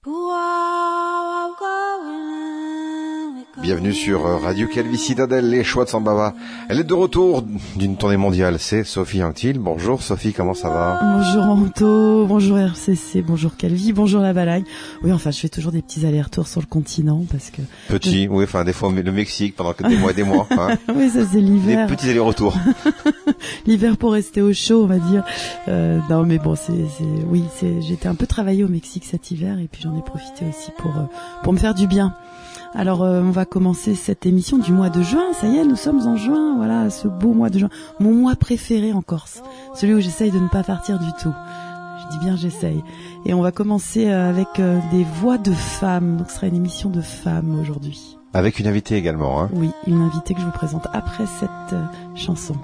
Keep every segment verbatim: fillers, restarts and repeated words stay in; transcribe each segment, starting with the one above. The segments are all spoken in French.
Bienvenue sur Radio Calvi Citadelle, les choix de Sambava. Elle est de retour d'une tournée mondiale, c'est Sophie Anctil. Bonjour Sophie, comment ça va? Bonjour Anto, bonjour R C C, bonjour Calvi, bonjour la Balagne. Oui, enfin je fais toujours des petits allers-retours sur le continent parce que... Petit, je... oui, enfin des fois le Mexique pendant des mois et des mois. Hein. Oui, ça c'est l'hiver. Des petits allers-retours. L'hiver pour rester au chaud, on va dire. Euh, non mais bon, c'est, c'est, oui, c'est, j'étais un peu travaillée au Mexique cet hiver et puis j'en ai profité aussi pour, euh, pour me faire du bien. Alors euh, on va commencer cette émission du mois de juin, ça y est, nous sommes en juin, voilà, ce beau mois de juin, mon mois préféré en Corse, celui où j'essaye de ne pas partir du tout, je dis bien j'essaye, et on va commencer avec euh, des voix de femmes, donc ce sera une émission de femmes aujourd'hui. Avec une invitée également, hein. Oui, une invitée que je vous présente après cette euh, chanson.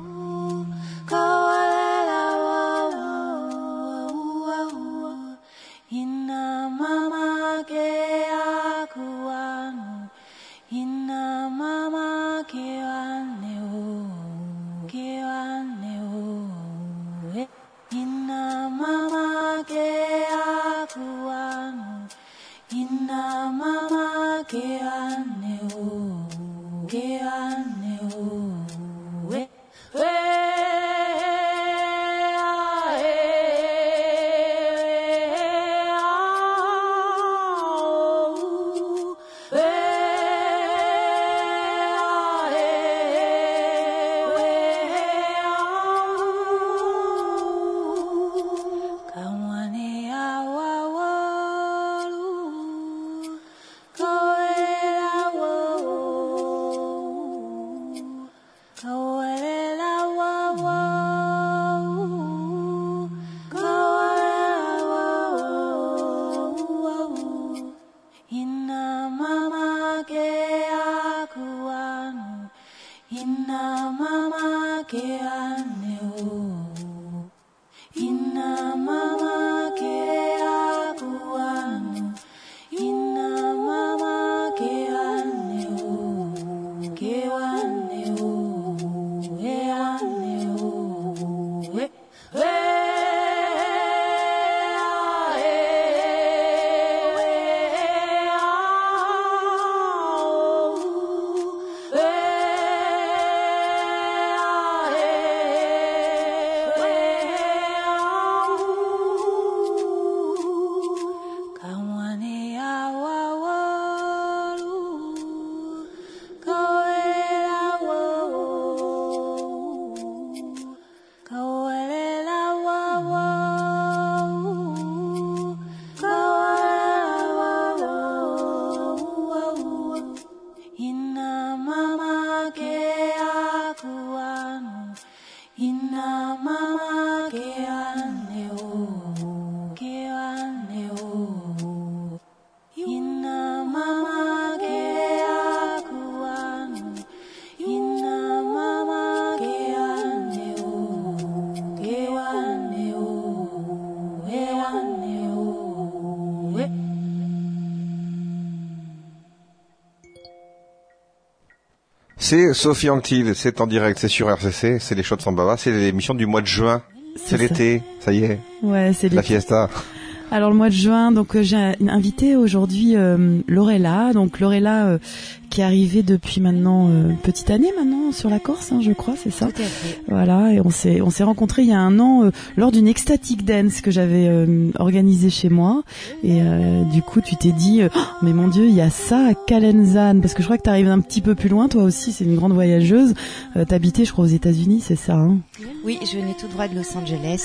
C'est Sophie Anctil, c'est en direct, c'est sur R C C, c'est les choix de Sambava, c'est l'émission du mois de juin, c'est, c'est l'été, ça y est, ouais, c'est la l'été. fiesta. Alors le mois de juin, donc euh, j'ai invité aujourd'hui euh, Lorella, donc Lorella euh, qui est arrivée depuis maintenant euh, une petite année maintenant sur la Corse, hein, je crois, c'est ça. Tout à fait. Voilà, et on s'est on s'est rencontrés il y a un an euh, lors d'une ecstatic dance que j'avais euh, organisée chez moi, et euh, du coup tu t'es dit, euh, oh, mais mon Dieu, il y a ça à Calenzane, parce que je crois que t'arrives un petit peu plus loin, toi aussi, c'est une grande voyageuse. Euh, t'habitais, je crois, aux États-Unis, c'est ça, hein? Oui, je venais tout droit de Los Angeles.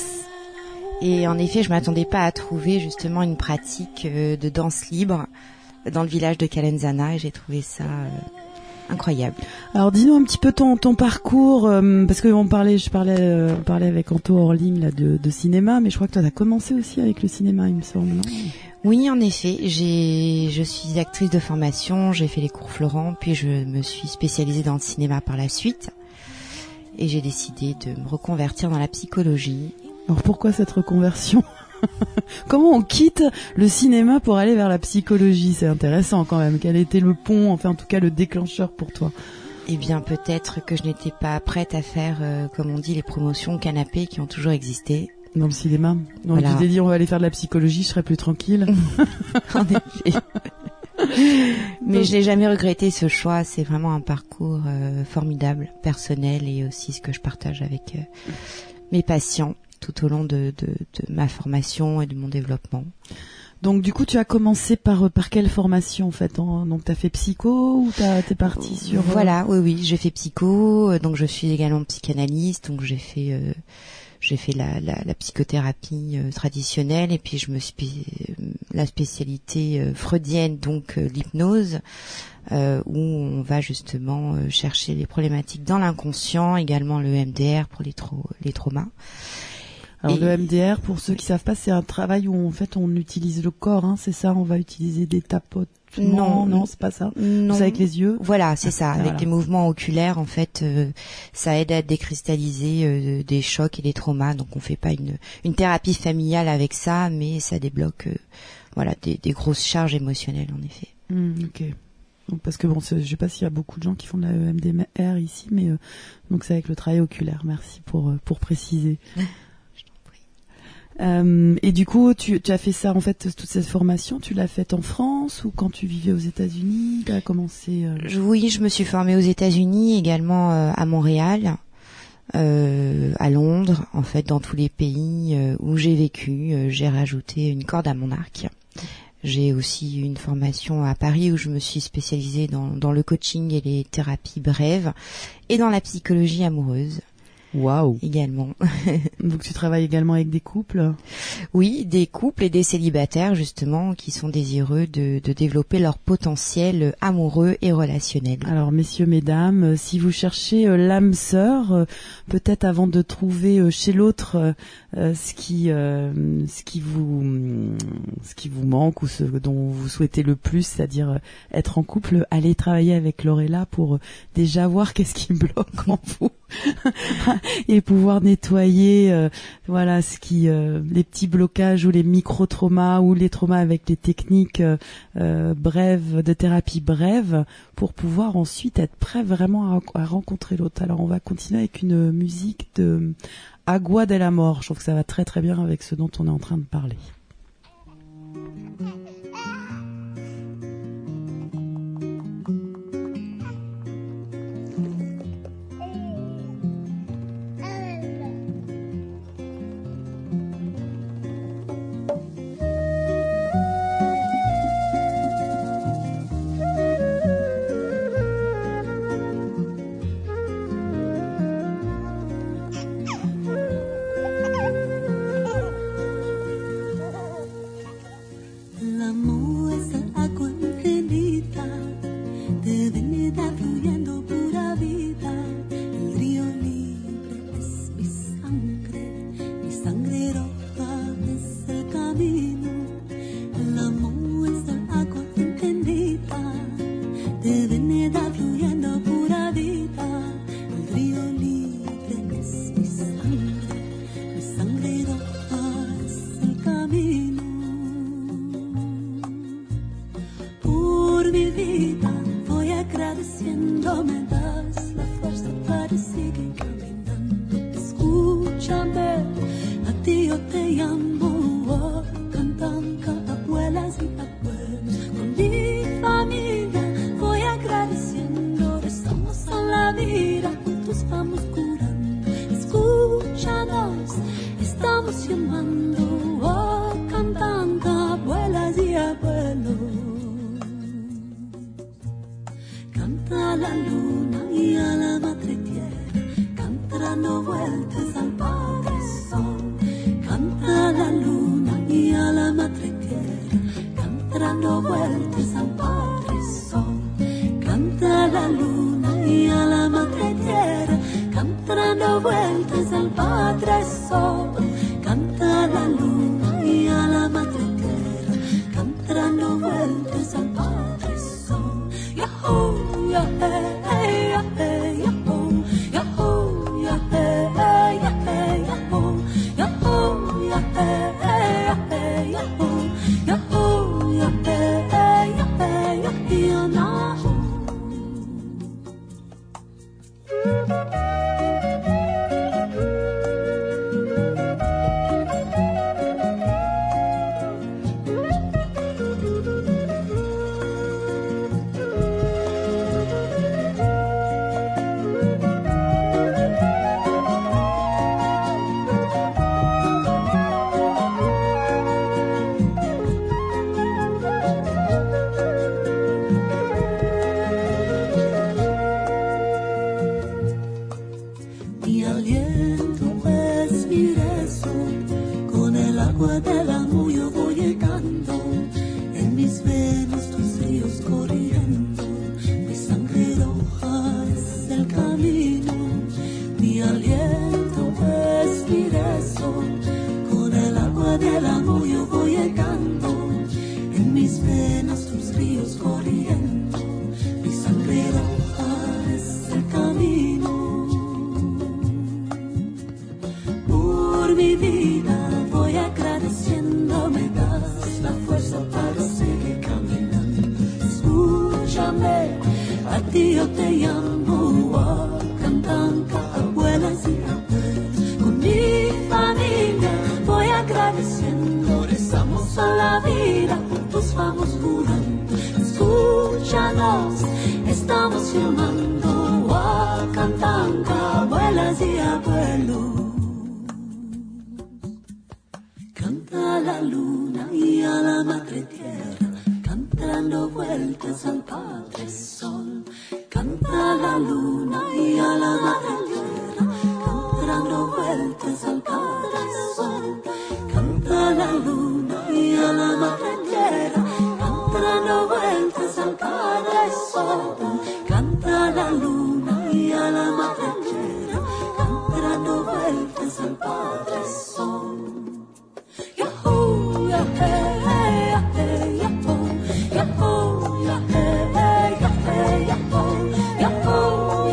Et en effet, je m'attendais pas à trouver justement une pratique euh, de danse libre dans le village de Calenzana, et j'ai trouvé ça euh, incroyable. Alors dis-nous un petit peu ton ton parcours, euh, parce que on parlait, je parlais, euh, on parlait avec Anto hors ligne là de, de cinéma, mais je crois que toi t'as commencé aussi avec le cinéma, il me semble, non? Oui, en effet, j'ai, je suis actrice de formation, j'ai fait les cours Florent, puis je me suis spécialisée dans le cinéma par la suite, et j'ai décidé de me reconvertir dans la psychologie. Alors pourquoi cette reconversion? Comment on quitte le cinéma pour aller vers la psychologie? C'est intéressant quand même. Quel était le pont, enfin en tout cas le déclencheur pour toi? Eh bien, peut-être que je n'étais pas prête à faire, euh, comme on dit, les promotions canapé qui ont toujours existé. Dans le cinéma. Donc Voilà. tu t'es dit, on va aller faire de la psychologie, je serai plus tranquille. En effet. Mais je n'ai jamais regretté ce choix. C'est vraiment un parcours euh, formidable, personnel, et aussi ce que je partage avec euh, mes patients tout au long de, de, de ma formation et de mon développement. Donc du coup, tu as commencé par par quelle formation en fait en, Donc tu as fait psycho ou t'as, t'es parti sur... Voilà, oui, oui, j'ai fait psycho, euh, donc je suis également psychanalyste, donc j'ai fait... Euh, J'ai fait la, la, la psychothérapie euh, traditionnelle, et puis je me suis la spécialité euh, freudienne, donc euh, l'hypnose, euh, où on va justement euh, chercher les problématiques dans l'inconscient, également le M D R pour les, trau- les traumas. Alors Et... le M D R, pour ceux qui savent pas, c'est un travail où en fait on utilise le corps, hein, c'est ça. On va utiliser des tapotements. Non, non, c'est pas ça. Non. C'est avec les yeux. Voilà, c'est ça. Avec Voilà. les mouvements oculaires, en fait, euh, ça aide à décristalliser euh, des chocs et des traumas. Donc, on fait pas une une thérapie familiale avec ça, mais ça débloque, euh, voilà, des, des grosses charges émotionnelles, en effet. Mmh, ok. Donc, parce que bon, c'est, je sais pas s'il y a beaucoup de gens qui font de la M D R ici, mais euh, donc c'est avec le travail oculaire. Merci pour euh, pour préciser. Euh, et du coup, tu, tu as fait ça, en fait, toute cette formation, tu l'as faite en France ou quand tu vivais aux États-Unis, tu as commencé euh... Je, Oui, je me suis formée aux États-Unis, également euh, à Montréal, euh, à Londres, en fait, dans tous les pays euh, où j'ai vécu, euh, j'ai rajouté une corde à mon arc. J'ai aussi une formation à Paris où je me suis spécialisée dans, dans le coaching et les thérapies brèves, et dans la psychologie amoureuse. Waouh. Également. Donc tu travailles également avec des couples? Oui, des couples et des célibataires justement qui sont désireux de, de développer leur potentiel amoureux et relationnel. Alors messieurs, mesdames, euh, si vous cherchez euh, l'âme sœur, euh, peut-être avant de trouver euh, chez l'autre euh, ce qui euh, ce qui vous ce qui vous manque ou ce dont vous souhaitez le plus, c'est-à-dire euh, être en couple, allez travailler avec Lorella pour euh, déjà voir qu'est-ce qui bloque en vous. Et pouvoir nettoyer euh, voilà ce qui euh, les petits blocages ou les micro-traumas ou les traumas avec les techniques euh, euh, brèves de thérapie brève pour pouvoir ensuite être prêt vraiment à, à rencontrer l'autre. Alors on va continuer avec une musique de Agua de la Mort. Je trouve que ça va très très bien avec ce dont on est en train de parler. menos tus ríos corriendo, mi sangre roja es el camino, mi aliento es mi rezo, con el agua del amor yo voy llegando, en mis venas tus ríos corriendo, mi sangre roja es el camino. Por mi vida voy agradeciendo, me das la fuerza para seguir caminando. Escúchame, a ti yo te llamo, Cantanca, abuelas y abuelos. Con mi familia voy agradeciendo, rezamos a la vida, juntos vamos curando. Escúchanos, estamos filmando, Cantanca, abuelas y abuelos. Canta la luna y a la madre tierra, canta dando vueltas al padre sol. Canta la luna y a la madre tierra, canta dando vueltas al padre sol. Canta la luna y a la madre tierra, canta dando vueltas al padre sol. Canta la luna y a la madre tierra, canta dando vueltas al padre sol. Yahoo, yahoo, yahoo, yahoo, yahoo, yahoo, yahoo, yahoo,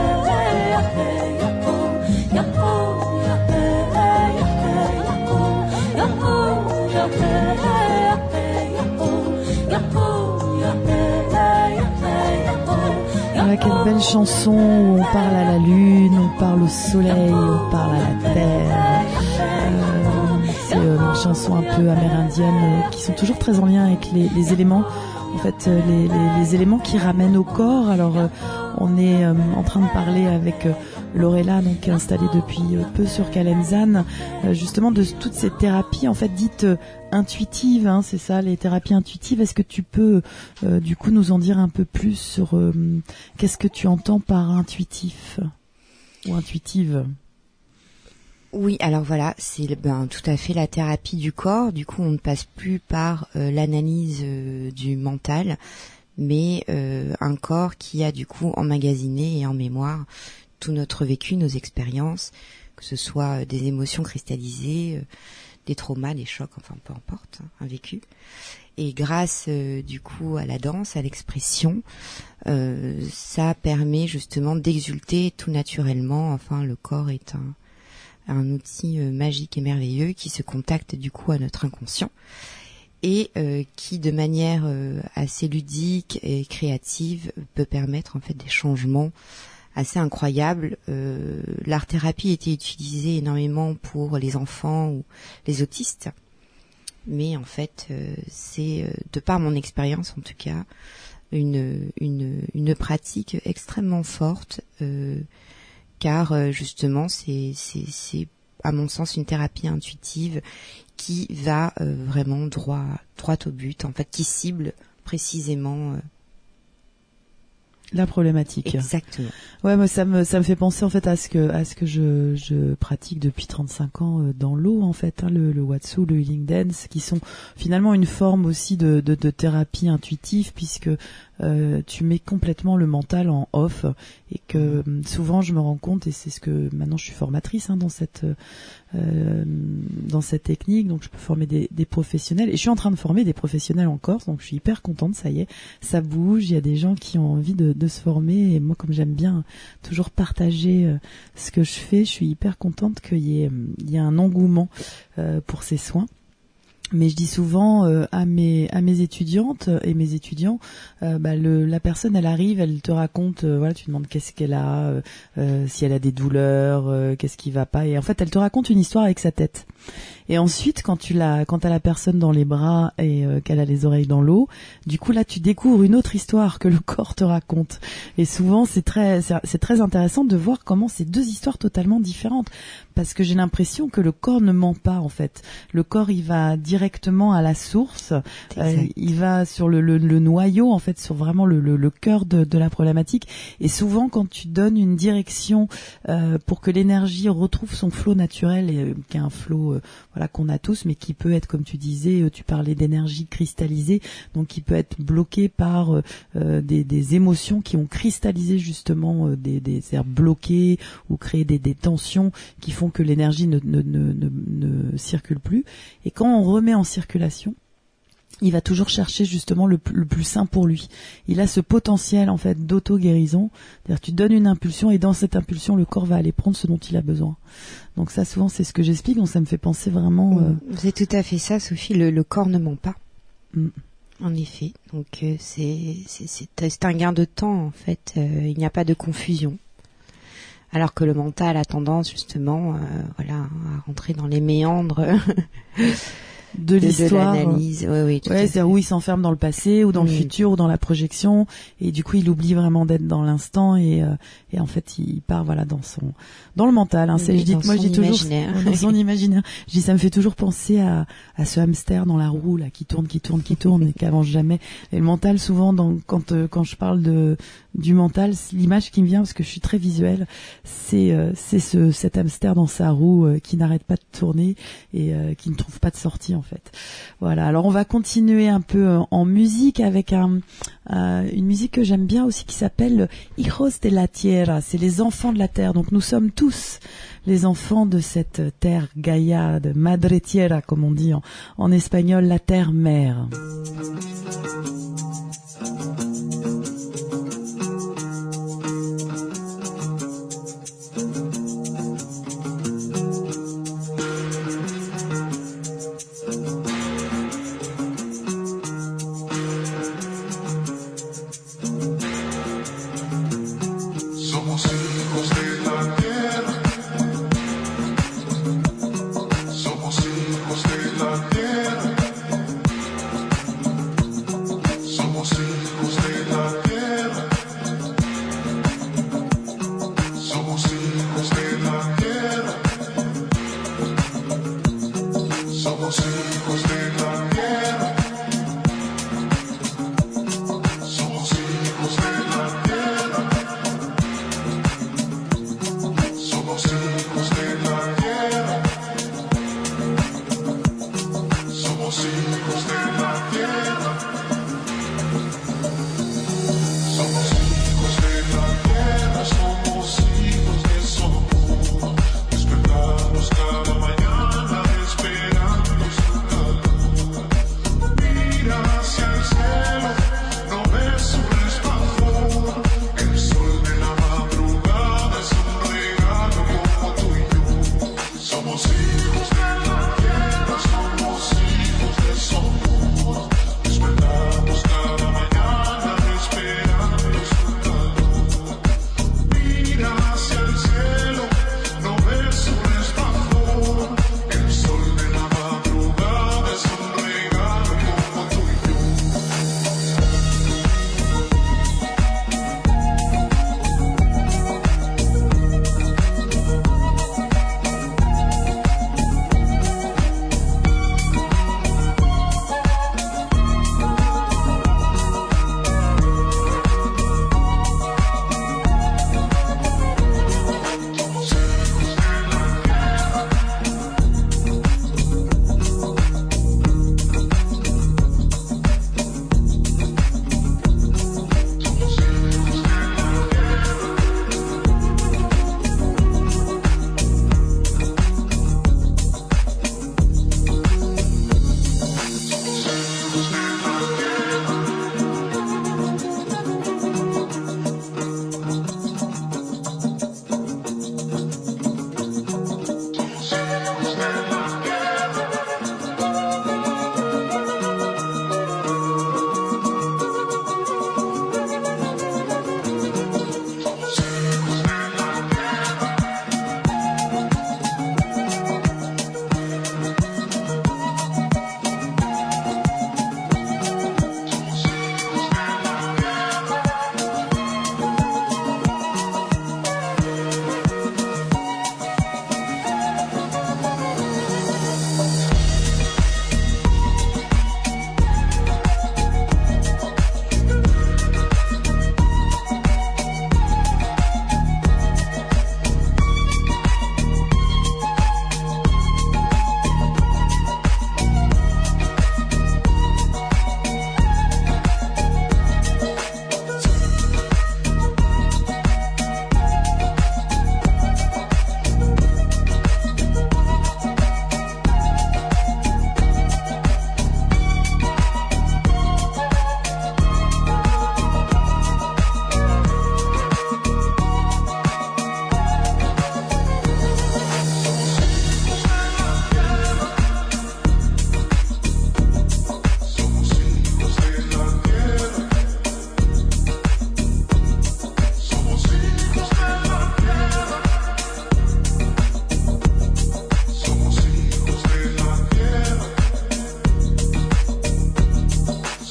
Ah, quelle belle chanson où on parle à la lune, on parle au soleil, on parle à la terre. Euh, c'est euh, une chanson un peu amérindienne euh, qui sont toujours très en lien avec les, les éléments. En fait, euh, les, les, les éléments qui ramènent au corps. Alors, euh, on est euh, en train de parler avec euh, Lorella, donc installée depuis euh, peu sur Calenzane, euh, justement de toutes ces thérapies en fait dites euh, intuitives. Hein, c'est ça, les thérapies intuitives. Est-ce que tu peux euh, du coup nous en dire un peu plus sur euh, qu'est-ce que tu entends par intuitif ou intuitive? Oui, alors voilà, c'est ben, tout à fait la thérapie du corps. Du coup, on ne passe plus par euh, l'analyse euh, du mental, mais euh, un corps qui a du coup emmagasiné et en mémoire tout notre vécu, nos expériences, que ce soit des émotions cristallisées, euh, des traumas, des chocs, enfin peu importe, hein, un vécu. Et grâce euh, du coup à la danse, à l'expression, euh, ça permet justement d'exulter tout naturellement. Enfin, le corps est un un outil euh, magique et merveilleux qui se contacte du coup à notre inconscient et euh, qui de manière euh, assez ludique et créative peut permettre en fait des changements assez incroyables. Euh, l'art thérapie a été utilisée énormément pour les enfants ou les autistes, mais en fait euh, c'est euh, de par mon expérience en tout cas une une une pratique extrêmement forte. Euh, car euh, justement c'est, c'est, c'est à mon sens une thérapie intuitive qui va euh, vraiment droit, droit au but, en fait, qui cible précisément euh, la problématique. Exactement. Ouais, moi ça me ça me fait penser en fait à ce que à ce que je je pratique depuis trente-cinq ans euh, dans l'eau en fait, hein, le le Watsu, le Healing Dance, qui sont finalement une forme aussi de de, de thérapie intuitive puisque euh, tu mets complètement le mental en off et que euh, souvent je me rends compte, et c'est ce que maintenant je suis formatrice hein, dans cette euh, dans cette technique, donc je peux former des, des professionnels et je suis en train de former des professionnels en Corse, donc je suis hyper contente, ça y est, ça bouge, il y a des gens qui ont envie de, de se former et moi comme j'aime bien toujours partager euh, ce que je fais, je suis hyper contente qu'il y ait, il y ait un engouement euh, pour ces soins. Mais je dis souvent euh, à mes à mes étudiantes et mes étudiants, euh, bah le, la personne elle arrive, elle te raconte, euh, voilà, tu demandes qu'est-ce qu'elle a, euh, euh, si elle a des douleurs, euh, qu'est-ce qui va pas, et en fait elle te raconte une histoire avec sa tête. Et ensuite quand tu l'as, quand t'as la personne dans les bras et euh, qu'elle a les oreilles dans l'eau, du coup là tu découvres une autre histoire que le corps te raconte. Et souvent c'est très c'est, c'est très intéressant de voir comment c'est deux histoires totalement différentes, parce que j'ai l'impression que le corps ne ment pas en fait. Le corps il va directement à la source, euh, il va sur le, le, le noyau en fait, sur vraiment le, le, le cœur de, de la problématique. Et souvent quand tu donnes une direction euh, pour que l'énergie retrouve son flot naturel, et euh, qui est un flot euh, voilà voilà qu'on a tous, mais qui peut être, comme tu disais, tu parlais d'énergie cristallisée, donc qui peut être bloqué par euh, des, des émotions qui ont cristallisé justement euh, des, des aires bloquées ou créé des, des tensions qui font que l'énergie ne, ne, ne, ne, ne circule plus. Et quand on remet en circulation, il va toujours chercher justement le, le plus sain pour lui. Il a ce potentiel en fait d'auto-guérison. C'est-à-dire tu donnes une impulsion et dans cette impulsion, le corps va aller prendre ce dont il a besoin. Donc ça, souvent, c'est ce que j'explique. Donc ça me fait penser vraiment... Euh... C'est tout à fait ça, Sophie. Le, le corps ne ment pas. Mm. En effet. Donc euh, c'est, c'est, c'est, c'est un gain de temps en fait. Euh, il n'y a pas de confusion. Alors que le mental a tendance justement euh, voilà, à rentrer dans les méandres... de l'histoire, de l'analyse, oui, oui, ouais, c'est où il s'enferme dans le passé ou dans oui. le futur ou dans la projection, et du coup il oublie vraiment d'être dans l'instant et euh, et en fait il part voilà dans son dans le mental. Hein. C'est, je dis, moi je dis toujours dans son imaginaire. Je dis ça me fait toujours penser à à ce hamster dans la roue là qui tourne, qui tourne, qui tourne et qui avance jamais. Et le mental souvent dans quand euh, quand je parle de du mental, l'image qui me vient parce que je suis très visuelle, c'est euh, c'est ce cet hamster dans sa roue euh, qui n'arrête pas de tourner et euh, qui ne trouve pas de sortie en fait. Voilà. Alors on va continuer un peu euh, en musique avec un euh, une musique que j'aime bien aussi qui s'appelle Hijos de la Tierra. C'est les enfants de la terre. Donc nous sommes tous les enfants de cette terre Gaia, de Madre Tierra comme on dit en, en espagnol, la terre mère.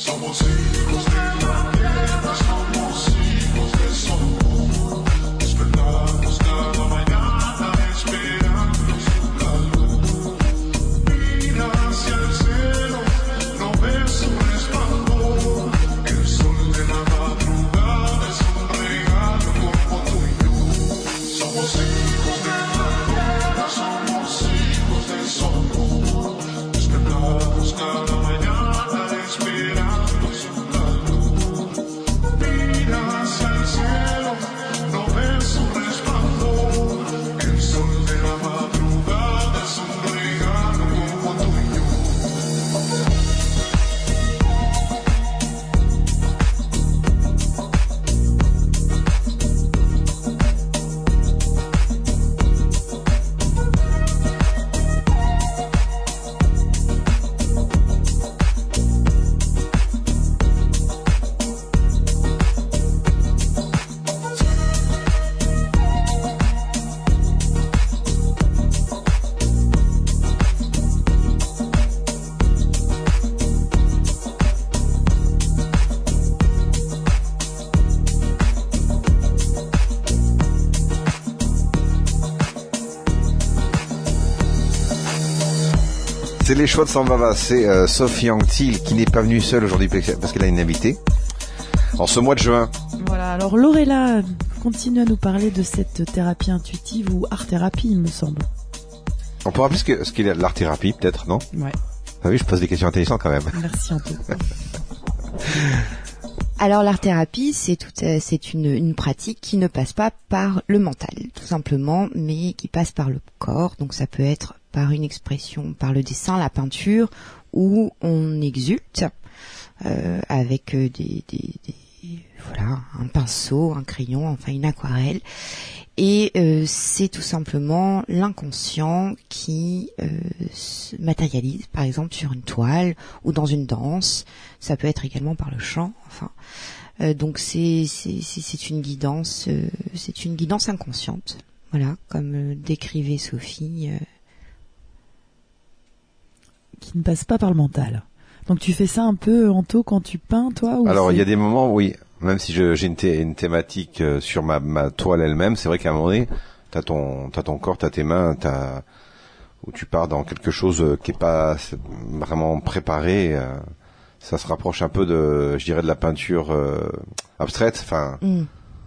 C'est les choix de Sambava, c'est euh, Sophie Anctil qui n'est pas venue seule aujourd'hui parce qu'elle a une invitée en ce mois de juin. Voilà, alors Lorella continue à nous parler de cette thérapie intuitive ou art-thérapie, il me semble. On peut rappeler ce, que, ce qu'est l'art-thérapie peut-être, non ? Ouais. Ah oui, je pose des questions intéressantes quand même. Merci Anto. Alors l'art-thérapie, c'est tout, euh, c'est une, une pratique qui ne passe pas par le mental, tout simplement, mais qui passe par le corps. Donc ça peut être par une expression, par le dessin, la peinture, où on exulte euh, avec des, des, des, voilà, un pinceau, un crayon, enfin une aquarelle. Et euh, c'est tout simplement l'inconscient qui euh, se matérialise, par exemple sur une toile ou dans une danse. Ça peut être également par le chant. Enfin, euh, donc c'est c'est c'est, c'est une guidance, euh, c'est une guidance inconsciente. Voilà, comme euh, décrivait Sophie. Euh... Qui ne passe pas par le mental. Donc tu fais ça un peu, Anto, quand tu peins, toi ou Alors c'est... il y a des moments, oui. Même si je, j'ai une, thé, une thématique euh, sur ma, ma toile elle-même, c'est vrai qu'à un moment donné, t'as ton, t'as ton corps, t'as tes mains, t'as, où tu pars dans quelque chose euh, qui est pas vraiment préparé. Euh, ça se rapproche un peu de, je dirais, de la peinture euh, abstraite. Enfin, mm.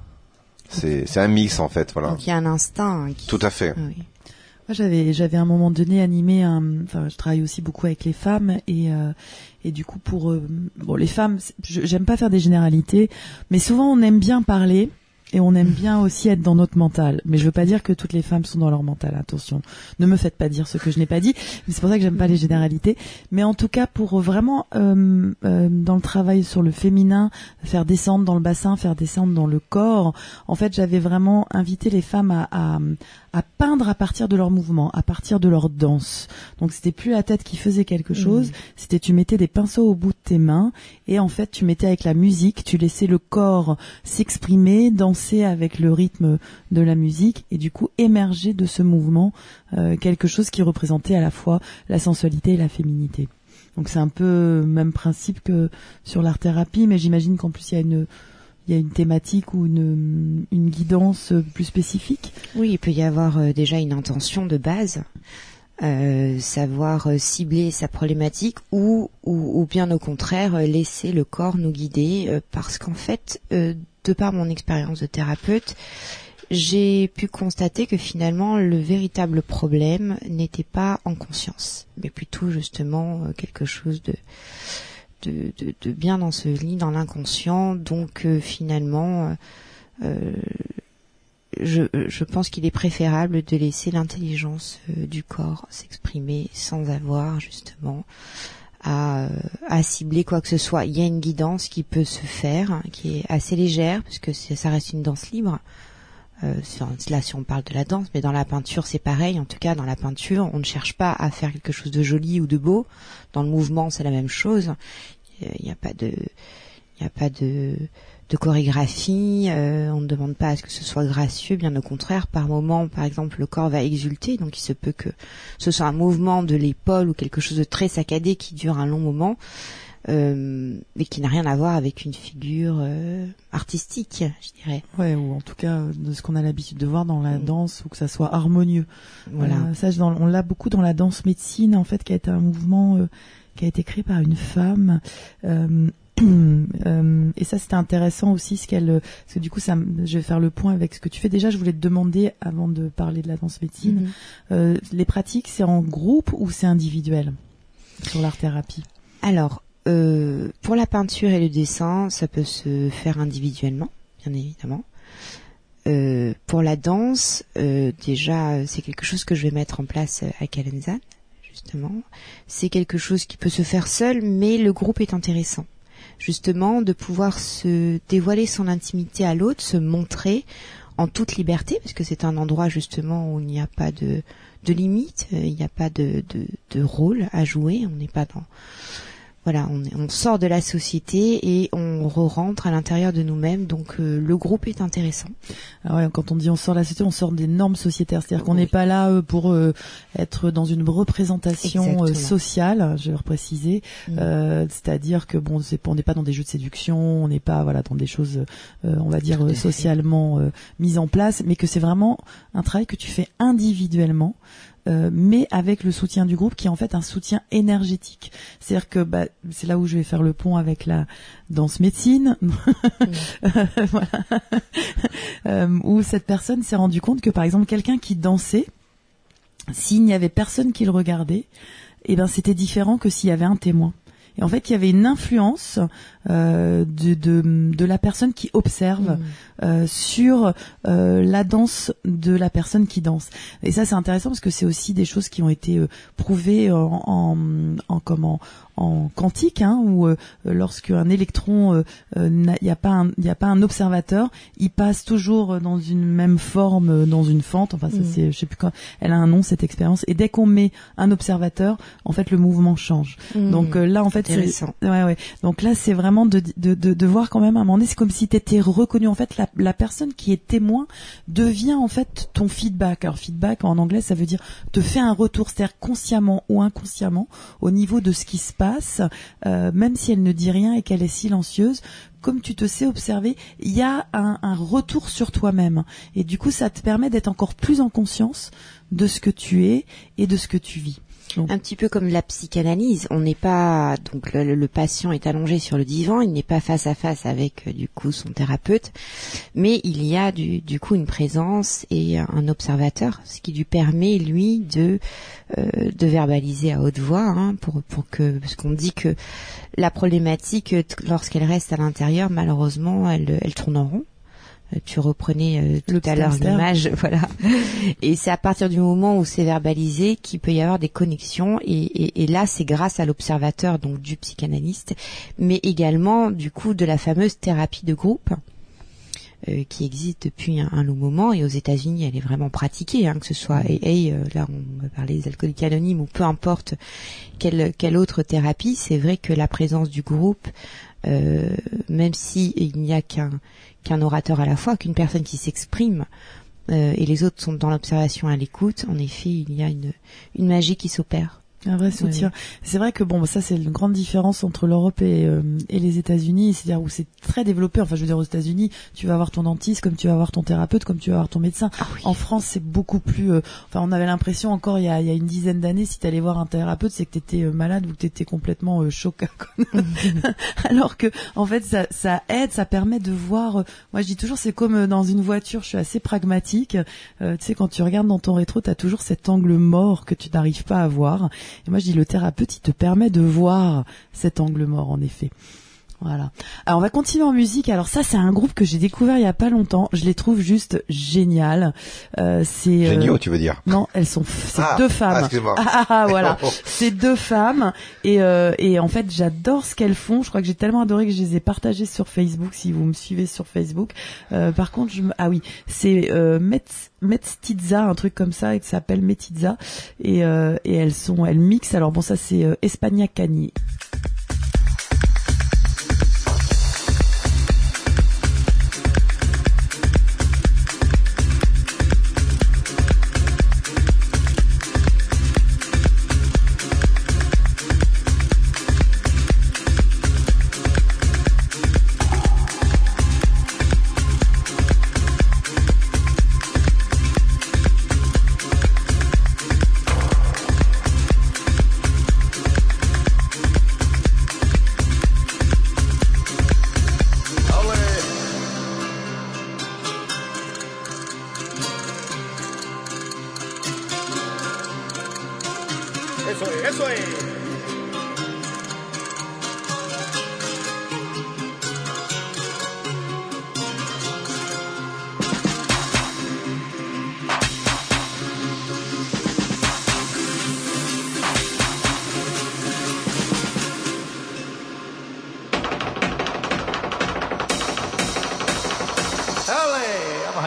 c'est, c'est un mix en fait, voilà. Donc il y a un instinct. Qui... Tout à fait. Oui. Moi, j'avais, j'avais à un moment donné animé un, enfin, je travaille aussi beaucoup avec les femmes et, euh, et du coup pour, euh, bon, les femmes, je, j'aime pas faire des généralités, mais souvent on aime bien parler et on aime bien aussi être dans notre mental. Mais je veux pas dire que toutes les femmes sont dans leur mental, attention. Ne me faites pas dire ce que je n'ai pas dit, mais c'est pour ça que j'aime pas les généralités. Mais en tout cas, pour vraiment, euh, euh, dans le travail sur le féminin, faire descendre dans le bassin, faire descendre dans le corps, en fait, j'avais vraiment invité les femmes à, à à peindre à partir de leur mouvement, à partir de leur danse. Donc c'était plus la tête qui faisait quelque chose, mmh. c'était tu mettais des pinceaux au bout de tes mains et en fait tu mettais avec la musique, tu laissais le corps s'exprimer, danser avec le rythme de la musique et du coup émerger de ce mouvement euh, quelque chose qui représentait à la fois la sensualité et la féminité. Donc c'est un peu le même principe que sur l'art-thérapie, mais j'imagine qu'en plus il y a une il y a une thématique ou une, une guidance plus spécifique. Oui, il peut y avoir euh, déjà une intention de base, euh, savoir euh, cibler sa problématique ou, ou, ou bien au contraire euh, laisser le corps nous guider euh, parce qu'en fait, euh, de par mon expérience de thérapeute, j'ai pu constater que finalement le véritable problème n'était pas en conscience, mais plutôt justement euh, quelque chose de De, de, de bien enseveli dans l'inconscient, donc euh, finalement euh, je, je pense qu'il est préférable de laisser l'intelligence euh, du corps s'exprimer sans avoir justement à, à cibler quoi que ce soit. Il y a une guidance qui peut se faire, hein, qui est assez légère, puisque c'est, ça reste une danse libre. Euh, là, si on parle de la danse, mais dans la peinture, c'est pareil. En tout cas, dans la peinture, on ne cherche pas à faire quelque chose de joli ou de beau. Dans le mouvement, c'est la même chose. Il n'y a pas de, il n'y a pas de, de chorégraphie. Euh, on ne demande pas à ce que ce soit gracieux. Bien au contraire, par moment, par exemple, le corps va exulter. Donc, il se peut que ce soit un mouvement de l'épaule ou quelque chose de très saccadé qui dure un long moment. euh, mais qui n'a rien à voir avec une figure euh, artistique, je dirais. Ouais, ou en tout cas de ce qu'on a l'habitude de voir dans la mmh. danse, ou que ça soit harmonieux. Voilà. Euh, ça, dans, on l'a beaucoup dans la danse médecine, en fait, qui a été un mouvement euh, qui a été créé par une femme. Euh, euh, et ça, c'était intéressant aussi, ce qu'elle, parce que du coup, ça, je vais faire le point avec ce que tu fais. Déjà, je voulais te demander, avant de parler de la danse médecine, mmh. euh, les pratiques, c'est en groupe ou c'est individuel sur l'art-thérapie? Alors, euh, pour la peinture et le dessin, ça peut se faire individuellement, bien évidemment. Euh, pour la danse, euh, déjà, c'est quelque chose que je vais mettre en place à Calenzane, justement. C'est quelque chose qui peut se faire seul, mais le groupe est intéressant. Justement, de pouvoir se dévoiler son intimité à l'autre, se montrer en toute liberté, parce que c'est un endroit justement où il n'y a pas de, de limite, il n'y a pas de, de, de rôle à jouer, on n'est pas dans... Voilà, on, on sort de la société et on re-rentre à l'intérieur de nous-mêmes, donc euh, le groupe est intéressant. Ah ouais, quand on dit on sort de la société, on sort des normes sociétaires, c'est-à-dire qu'on n'est oui. pas là euh, pour euh, être dans une représentation euh, sociale, je vais le préciser, mmh. euh, c'est-à-dire que bon, c'est, on n'est pas dans des jeux de séduction, on n'est pas voilà dans des choses, euh, on va dire euh, socialement euh, mises en place, mais que c'est vraiment un travail que tu fais individuellement. Euh, mais avec le soutien du groupe qui est en fait un soutien énergétique. C'est-à-dire que bah, c'est là où je vais faire le pont avec la danse médecine, mmh. voilà. euh, où cette personne s'est rendu compte que par exemple quelqu'un qui dansait, s'il n'y avait personne qui le regardait, eh ben c'était différent que s'il y avait un témoin. Et en fait, il y avait une influence euh, de, de, de la personne qui observe mmh. euh, sur euh, la danse de la personne qui danse. Et ça, c'est intéressant parce que c'est aussi des choses qui ont été euh, prouvées en, en, en comment en quantique, hein, où euh, lorsque un électron, il euh, n'y a pas un, il y a pas un observateur, il passe toujours dans une même forme, euh, dans une fente. Enfin, ça, mmh. c'est, je sais plus quoi. Elle a un nom cette expérience. Et dès qu'on met un observateur, en fait, le mouvement change. Mmh. Donc euh, là, en fait, c'est, ouais, ouais. Donc là, c'est vraiment de, de, de, de voir quand même à un moment donné, c'est comme si tu étais reconnu. En fait, la, la personne qui est témoin devient en fait ton feedback. Alors feedback en anglais, ça veut dire te fait un retour, c'est-à-dire consciemment ou inconsciemment, au niveau de ce qui se passe. Passe, euh, même si elle ne dit rien et qu'elle est silencieuse, comme tu te sais observer, il y a un, un retour sur toi-même. Et du coup, ça te permet d'être encore plus en conscience de ce que tu es et de ce que tu vis. Donc. Un petit peu comme la psychanalyse, on n'est pas donc le, le patient est allongé sur le divan, il n'est pas face à face avec du coup son thérapeute, mais il y a du, du coup une présence et un observateur, ce qui lui permet lui de euh, de verbaliser à haute voix, hein, pour pour que parce qu'on dit que la problématique lorsqu'elle reste à l'intérieur, malheureusement, elle elle tourne en rond. Tu reprenais euh, tout à l'heure l'image, voilà. Et c'est à partir du moment où c'est verbalisé qu'il peut y avoir des connexions. Et, et, et là, c'est grâce à l'observateur, donc du psychanalyste, mais également du coup de la fameuse thérapie de groupe euh, qui existe depuis un, un long moment. Et aux États-Unis, elle est vraiment pratiquée, hein, que ce soit A A, euh, là on va parler des alcooliques anonymes ou peu importe quelle, quelle autre thérapie. C'est vrai que la présence du groupe, euh, même si il n'y a qu'un qu'un orateur à la fois, qu'une personne qui s'exprime euh, et les autres sont dans l'observation à l'écoute, en effet, il y a une, une magie qui s'opère. Un vrai soutien. Ouais. C'est vrai que bon, ça c'est une grande différence entre l'Europe et, euh, et les États-Unis, c'est-à-dire où c'est très développé. Enfin, je veux dire, aux États-Unis, tu vas avoir ton dentiste, comme tu vas avoir ton thérapeute, comme tu vas avoir ton médecin. Ah oui. En France, c'est beaucoup plus. Euh, enfin, on avait l'impression encore il y a, il y a une dizaine d'années, si t'allais voir un thérapeute, c'est que t'étais euh, malade ou que t'étais complètement euh, choqué. Alors que, en fait, ça, ça aide, ça permet de voir. Euh, moi, je dis toujours, c'est comme euh, dans une voiture. Je suis assez pragmatique. Euh, tu sais, quand tu regardes dans ton rétro, t'as toujours cet angle mort que tu n'arrives pas à voir. Et moi, je dis, le thérapeute, il te permet de voir cet angle mort, en effet. Voilà. Alors, on va continuer en musique. Alors ça, c'est un groupe que j'ai découvert il y a pas longtemps. Je les trouve juste géniales. Euh, c'est géniaux, euh... tu veux dire? Non, elles sont. C'est ah, deux femmes. Ah, excuse-moi. Ah, ah, voilà. C'est deux femmes. Et euh, et en fait, j'adore ce qu'elles font. Je crois que j'ai tellement adoré que je les ai partagées sur Facebook. Si vous me suivez sur Facebook. Euh, par contre, je me... ah oui, c'est euh, Metz Metstizza, un truc comme ça, et qui s'appelle Metizza. Et euh, et elles sont, elles mixent. Alors bon, ça c'est euh, Espagna Cani.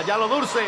allá lo dulce.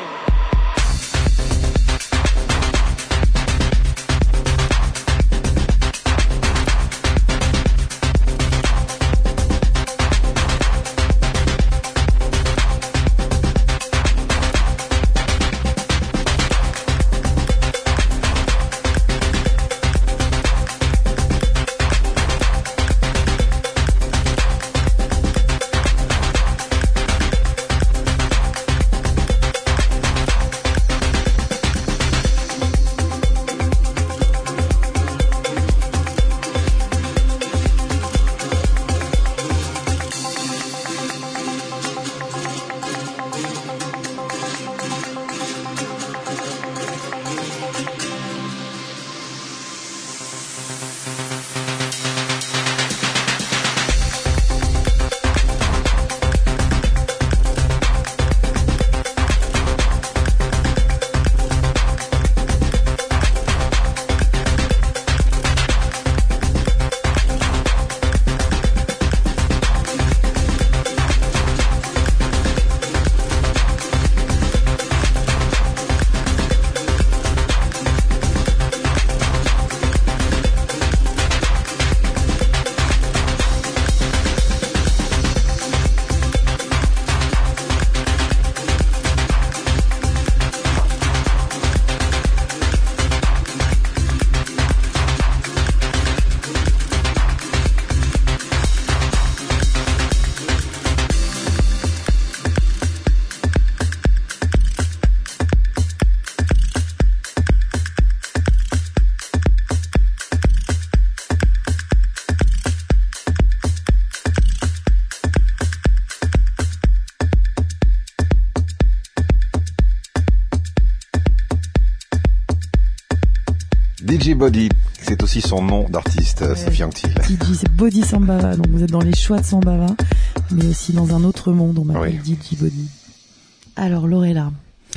D J Body, c'est aussi son nom d'artiste, ouais, Sophie Anctil. D J, c'est Body Sambava, donc vous êtes dans les choix de Sambava, mais aussi dans un autre monde, on m'appelle oui. D J Body. Alors Lorella.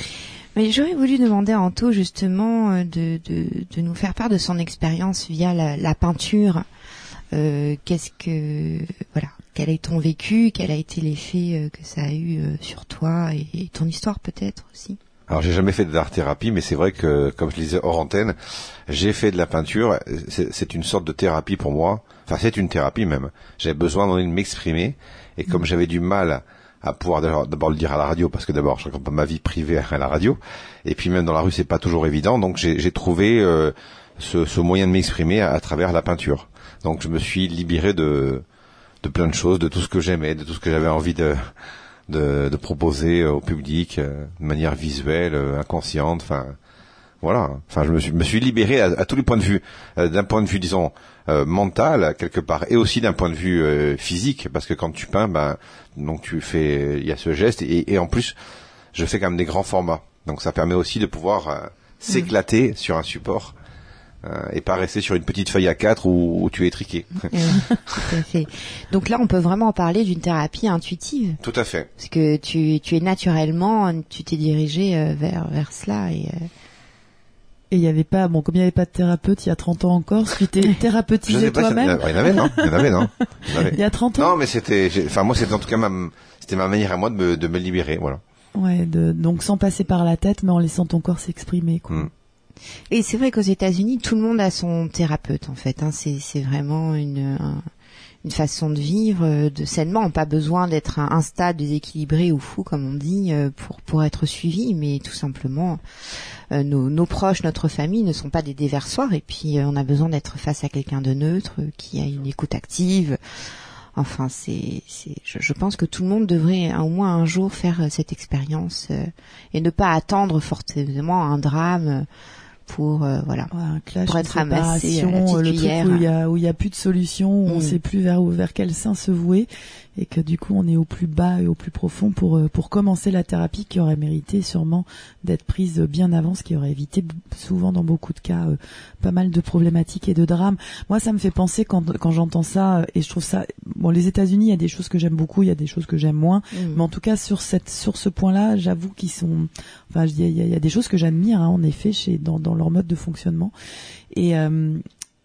Mais j'aurais voulu demander à Anto justement de, de, de nous faire part de son expérience via la, la peinture. Euh, qu'est-ce que, voilà, quel est ton vécu, quel a été l'effet que ça a eu sur toi et, et ton histoire peut-être aussi. Alors j'ai jamais fait d'art-thérapie, mais c'est vrai que, comme je le disais hors antenne, j'ai fait de la peinture. C'est, c'est une sorte de thérapie pour moi. Enfin, c'est une thérapie même. J'avais besoin d'en m'exprimer, et comme j'avais du mal à pouvoir d'abord le dire à la radio, parce que d'abord je raconte pas ma vie privée à la radio, et puis même dans la rue c'est pas toujours évident. Donc j'ai, j'ai trouvé euh, ce, ce moyen de m'exprimer à, à travers la peinture. Donc je me suis libéré de de plein de choses, de tout ce que j'aimais, de tout ce que j'avais envie de De, de proposer au public euh, de manière visuelle, euh, inconsciente, enfin voilà. Enfin, je me suis, me suis libéré à, à tous les points de vue, euh, d'un point de vue disons euh, mental quelque part, et aussi d'un point de vue euh, physique, parce que quand tu peins, ben donc tu fais, il y a ce geste, et, et en plus je fais quand même des grands formats, donc ça permet aussi de pouvoir euh, s'éclater mmh. sur un support. Euh, et pas rester sur une petite feuille A quatre où, où tu es étriqué. Oui, tout à fait. Donc là, on peut vraiment parler d'une thérapie intuitive. Tout à fait. Parce que tu, tu es naturellement, tu t'es dirigé euh, vers, vers cela et. Euh... Et il y avait pas, bon, comme il y avait pas de thérapeute il y a trente ans encore, tu t'es thérapeutisé toi-même. Il y en avait, non? Il y en avait, non? Il y, en avait. Il y a trente ans. Non, mais c'était, enfin, moi, c'était en tout cas ma, c'était ma manière à moi de me, de me libérer, voilà. Ouais, de, donc sans passer par la tête, mais en laissant ton corps s'exprimer, quoi. Mm. Et c'est vrai qu'aux États-Unis, tout le monde a son thérapeute en fait. Hein. C'est, c'est vraiment une, un, une façon de vivre, de sainement. Pas besoin d'être un, un stade déséquilibré ou fou, comme on dit, pour pour être suivi, mais tout simplement, euh, nos, nos proches, notre famille ne sont pas des déversoirs. Et puis, euh, on a besoin d'être face à quelqu'un de neutre, qui a une écoute active. Enfin, c'est, c'est, je, je pense que tout le monde devrait au moins un jour faire cette expérience euh, et ne pas attendre forcément un drame. Pour euh, voilà, ouais, un clash, pour être ramassé à la petite le cuillère. Truc où il y a où il y a plus de solution, où mmh. on sait plus vers vers quel sein se vouer, et que du coup on est au plus bas et au plus profond pour pour commencer la thérapie qui aurait mérité sûrement d'être prise bien avant, ce qui aurait évité souvent dans beaucoup de cas euh, pas mal de problématiques et de drames. Moi ça me fait penser quand quand j'entends ça, et je trouve ça bon, les États-Unis, il y a des choses que j'aime beaucoup, il y a des choses que j'aime moins, mmh. mais en tout cas sur cette sur ce point-là, j'avoue qu'ils sont, enfin je dis il y a, il y a des choses que j'admire hein, en effet chez dans dans leur mode de fonctionnement, et euh,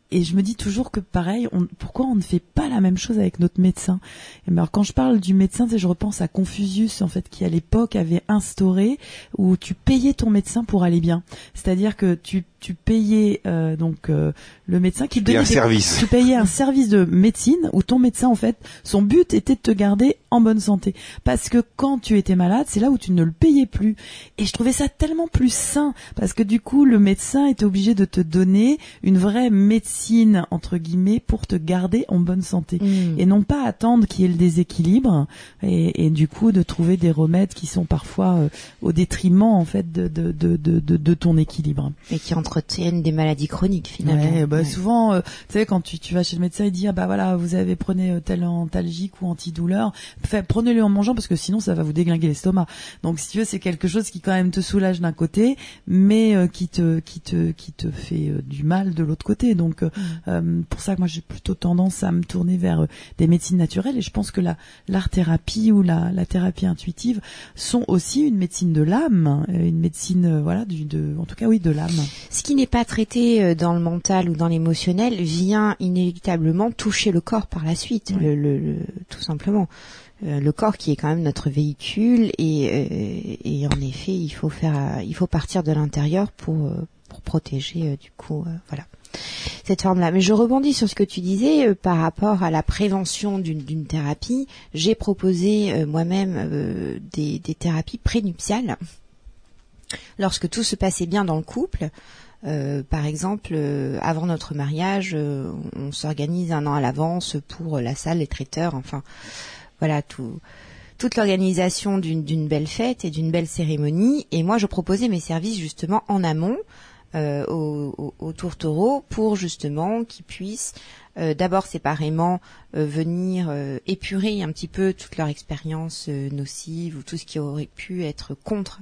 et je me dis toujours que pareil, on, pourquoi on ne fait pas la même chose avec notre médecin? Et ben, alors quand je parle du médecin, je repense à Confucius en fait, qui à l'époque avait instauré où tu payais ton médecin pour aller bien. C'est-à-dire que tu tu payais euh, donc euh, le médecin qui te donnait un des, service. tu payais un service de médecine où ton médecin en fait, son but était de te garder en bonne santé. Parce que quand tu étais malade, c'est là où tu ne le payais plus. Et je trouvais ça tellement plus sain parce que du coup, le médecin était obligé de te donner une vraie médecine entre guillemets pour te garder en bonne santé Mmh. et non pas attendre qu'il y ait le déséquilibre et, et du coup de trouver des remèdes qui sont parfois euh, au détriment en fait de de de de de, de ton équilibre. Et qui entretiennent des maladies chroniques finalement. Ouais, bah Ouais. souvent, euh, tu sais, quand tu, tu vas chez le médecin, il dit ah bah voilà, vous avez prenez euh, tel antalgique ou antidouleur, fait, prenez-le en mangeant parce que sinon ça va vous déglinguer l'estomac. Donc si tu veux, c'est quelque chose qui quand même te soulage d'un côté, mais euh, qui te qui te qui te fait euh, du mal de l'autre côté. Donc euh, euh, pour ça que moi j'ai plutôt tendance à me tourner vers euh, des médecines naturelles et je pense que la l'art thérapie ou la la thérapie intuitive sont aussi une médecine de l'âme, euh, une médecine euh, voilà du de en tout cas oui de l'âme. Ce qui n'est pas traité euh, dans le mental ou dans l'émotionnel vient inévitablement toucher le corps par la suite, Ouais. le, le, le- tout simplement. Euh, le corps qui est quand même notre véhicule et, euh, et en effet il faut faire, euh, il faut partir de l'intérieur pour euh, pour protéger euh, du coup euh, voilà cette forme-là. Mais je rebondis sur ce que tu disais euh, par rapport à la prévention d'une d'une thérapie. J'ai proposé euh, moi-même euh, des, des thérapies prénuptiales lorsque tout se passait bien dans le couple. Euh, par exemple, euh, avant notre mariage, euh, on s'organise un an à l'avance pour la salle, les traiteurs, enfin, voilà, tout, toute l'organisation d'une, d'une belle fête et d'une belle cérémonie. Et moi, je proposais mes services justement en amont euh, aux, aux, aux tourtereaux pour justement qu'ils puissent euh, d'abord séparément euh, venir euh, épurer un petit peu toute leur expérience euh, nocive ou tout ce qui aurait pu être contre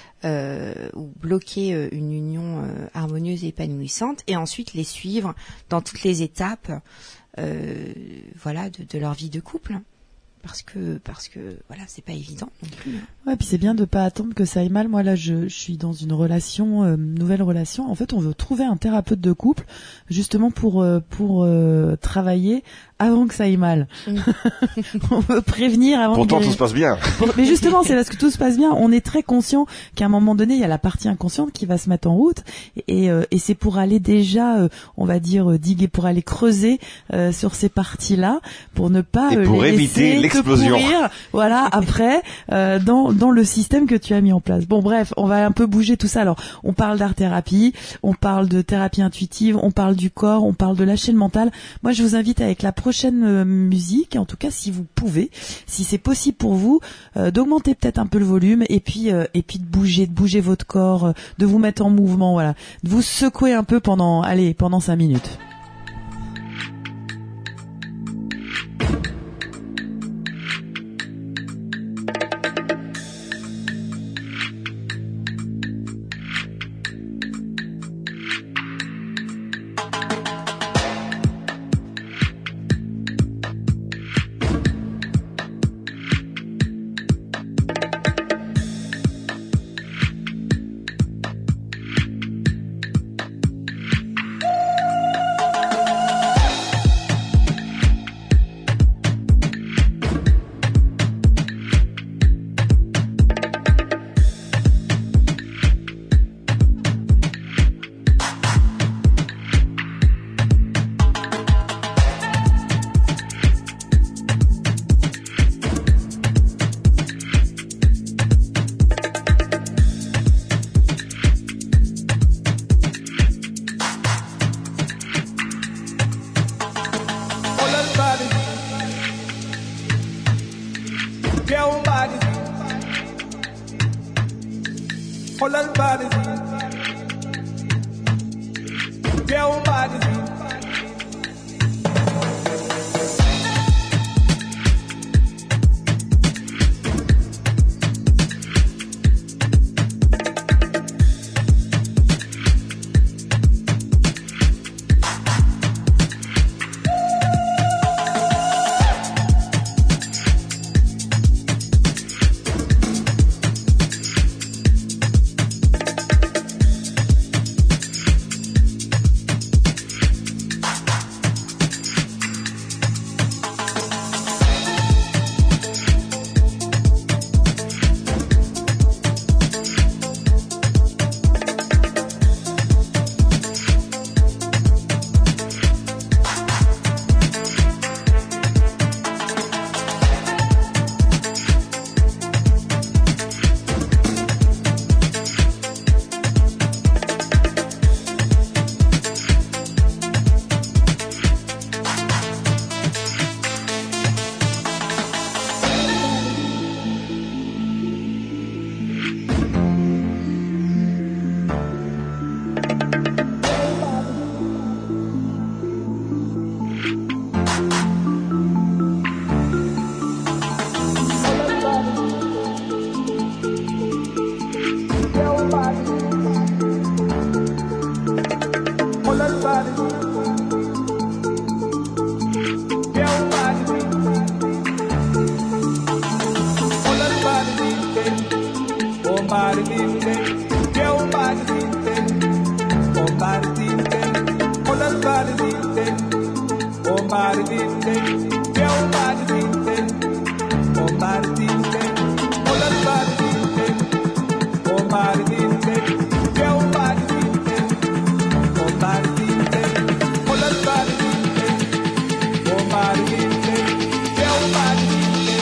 Euh, ou bloquer euh, une union euh, harmonieuse et épanouissante, et ensuite les suivre dans toutes les étapes, euh, voilà, de, de leur vie de couple, parce que parce que voilà, c'est pas évident non plus. Ouais, puis c'est bien de pas attendre que ça aille mal. Moi là, je, je suis dans une relation, euh, nouvelle relation. En fait, on veut trouver un thérapeute de couple justement pour euh, pour euh, travailler avant que ça aille mal. Mm. On veut prévenir avant. Pourtant, que... tout se passe bien. Bon, mais justement, c'est parce que tout se passe bien. On est très conscient qu'à un moment donné, il y a la partie inconsciente qui va se mettre en route, et, euh, et c'est pour aller déjà, euh, on va dire, euh, diguer, pour aller creuser euh, sur ces parties-là, pour ne pas Et euh, pour les éviter laisser que l'explosion. pourrir, voilà, après, euh, dans dans le système que tu as mis en place. Bon, bref, on va un peu bouger tout ça. Alors, on parle d'art-thérapie, on parle de thérapie intuitive, on parle du corps, on parle de lâcher le mental. Moi, je vous invite avec la prochaine euh, musique, en tout cas, si vous pouvez, si c'est possible pour vous, euh, d'augmenter peut-être un peu le volume et puis euh, et puis de bouger, de bouger votre corps, euh, de vous mettre en mouvement, voilà, de vous secouer un peu pendant, allez, pendant cinq minutes. bombardinte, que bombardinte, bombardinte, olha bombardinte, bombardinte, que bombardinte, bombardinte, olha bombardinte, bombardinte, que bombardinte, bombardinte, olha bombardinte, bombardinte, que bombardinte.